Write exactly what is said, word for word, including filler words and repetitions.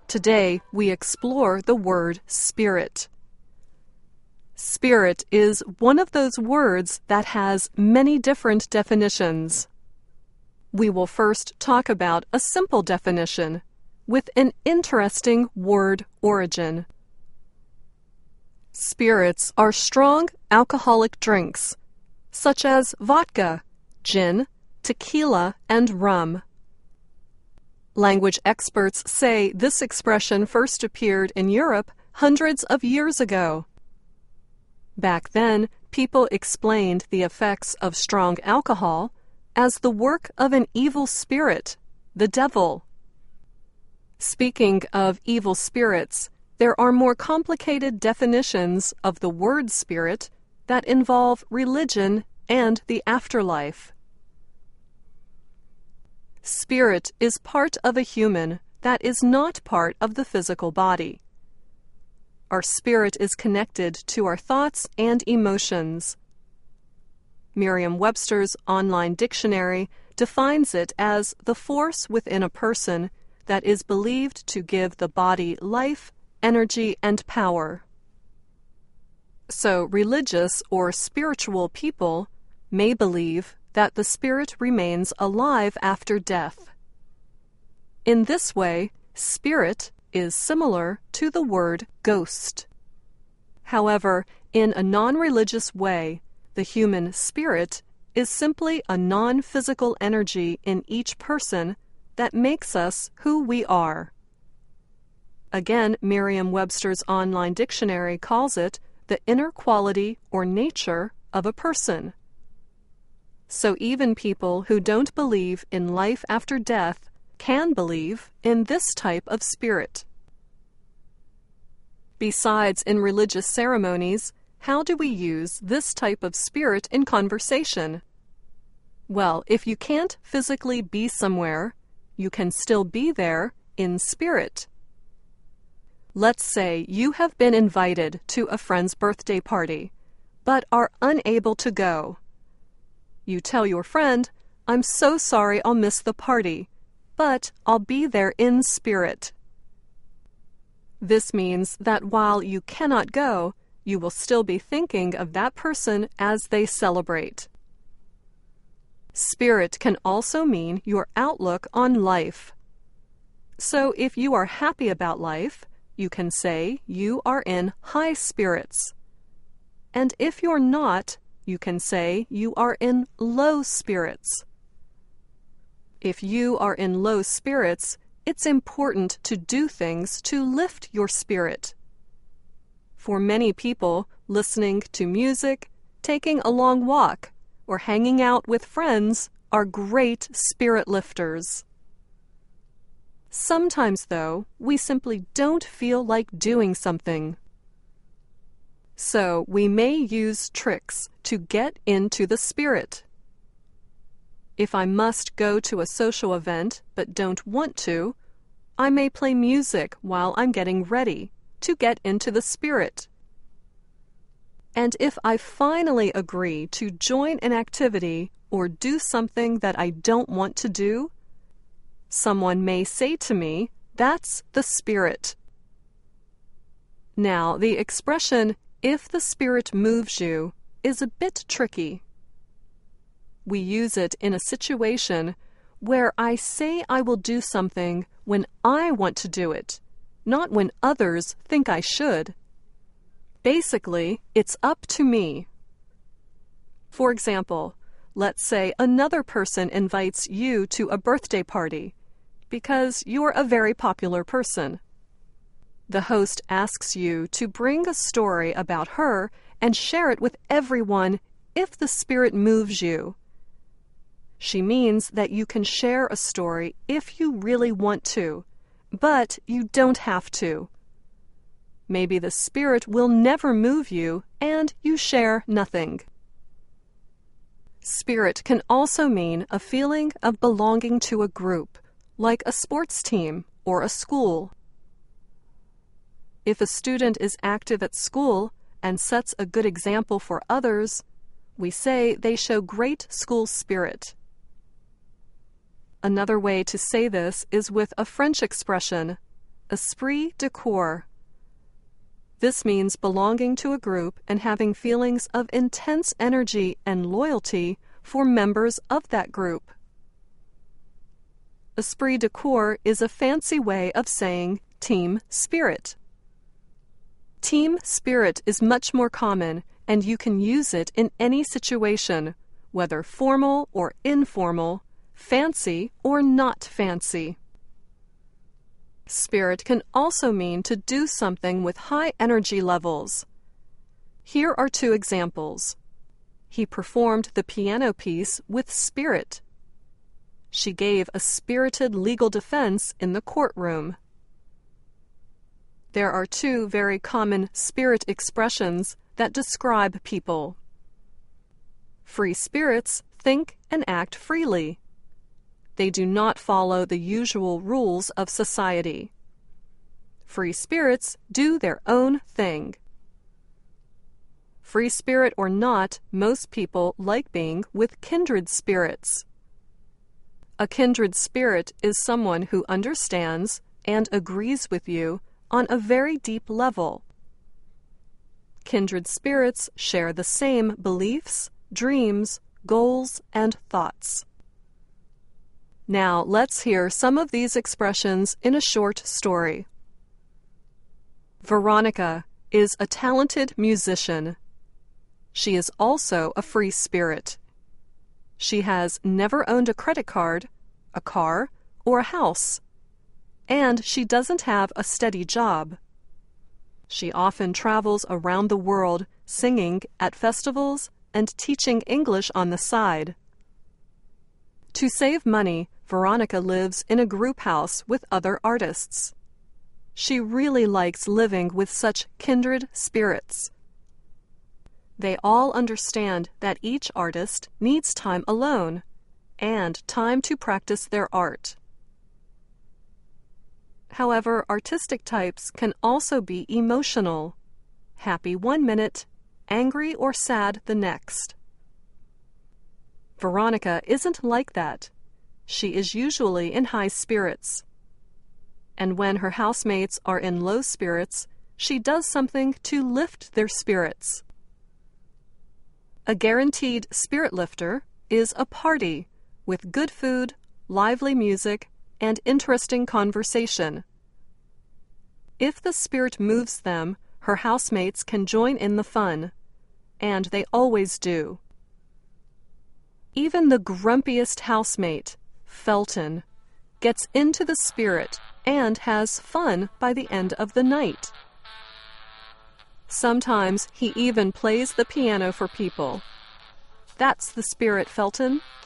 Today, we explore the word spirit. Spirit is one of those words that has many different definitions. We will first talk about a simple definition with an interesting word origin. Spirits are strong alcoholic drinks, such as vodka, gin, tequila, and rum. Language experts say this expression first appeared in Europe hundreds of years ago. Back then, people explained the effects of strong alcohol as the work of an evil spirit, the devil. Speaking of evil spirits, there are more complicated definitions of the word spirit that involve religion and the afterlife. Spirit is part of a human that is not part of the physical body. Our spirit is connected to our thoughts and emotions. Merriam-Webster's online dictionary defines it as the force within a person that is believed to give the body life, energy, and power. So, religious or spiritual people may believe that the spirit remains alive after death. In this way, spirit is similar to the word ghost. However, in a non-religious way, the human spirit is simply a non-physical energy in each person that makes us who we are. Again, Merriam-Webster's online dictionary calls it the inner quality or nature of a person. So even people who don't believe in life after death can believe in this type of spirit. Besides in religious ceremonies, how do we use this type of spirit in conversation? Well, if you can't physically be somewhere, you can still be there in spirit. Let's say you have been invited to a friend's birthday party, but are unable to go. You tell your friend, "I'm so sorry I'll miss the party, but I'll be there in spirit." This means that while you cannot go, you will still be thinking of that person as they celebrate. Spirit can also mean your outlook on life. So if you are happy about life, you can say you are in high spirits. And if you're not, you can say you are in low spirits. If you are in low spirits, it's important to do things to lift your spirit. For many people, listening to music, taking a long walk, or hanging out with friends are great spirit lifters. Sometimes, though, we simply don't feel like doing something. So we may use tricks to get into the spirit. If I must go to a social event but don't want to, I may play music while I'm getting ready to get into the spirit. And if I finally agree to join an activity or do something that I don't want to do, someone may say to me, "That's the spirit." Now, the expression, "if the spirit moves you," is a bit tricky. We use it in a situation where I say I will do something when I want to do it, not when others think I should. Basically, it's up to me. For example, let's say another person invites you to a birthday party because you're a very popular person. The host asks you to bring a story about her and share it with everyone if the spirit moves you. She means that you can share a story if you really want to, but you don't have to. Maybe the spirit will never move you and you share nothing. Spirit can also mean a feeling of belonging to a group, like a sports team or a school. If a student is active at school and sets a good example for others, we say they show great school spirit. Another way to say this is with a French expression, esprit de corps. This means belonging to a group and having feelings of intense energy and loyalty for members of that group. Esprit de corps is a fancy way of saying team spirit. Team spirit is much more common, and you can use it in any situation, whether formal or informal, fancy or not fancy. Spirit can also mean to do something with high energy levels. Here are two examples. He performed the piano piece with spirit. She gave a spirited legal defense in the courtroom. There are two very common spirit expressions that describe people. Free spirits think and act freely. They do not follow the usual rules of society. Free spirits do their own thing. Free spirit or not, most people like being with kindred spirits. A kindred spirit is someone who understands and agrees with you on a very deep level. Kindred spirits share the same beliefs, dreams, goals, and thoughts. Now let's hear some of these expressions in a short story. Veronica is a talented musician. She is also a free spirit. She has never owned a credit card, a car, or a house. And she doesn't have a steady job. She often travels around the world singing at festivals and teaching English on the side. To save money, Veronica lives in a group house with other artists. She really likes living with such kindred spirits. They all understand that each artist needs time alone and time to practice their art. However, artistic types can also be emotional, happy one minute, angry or sad the next. Veronica isn't like that. She is usually in high spirits. And when her housemates are in low spirits, she does something to lift their spirits. A guaranteed spirit lifter is a party with good food, lively music, and interesting conversation. If the spirit moves them, her housemates can join in the fun, and they always do. Even the grumpiest housemate, Felton, gets into the spirit and has fun by the end of the night. Sometimes he even plays the piano for people. That's the spirit, Felton.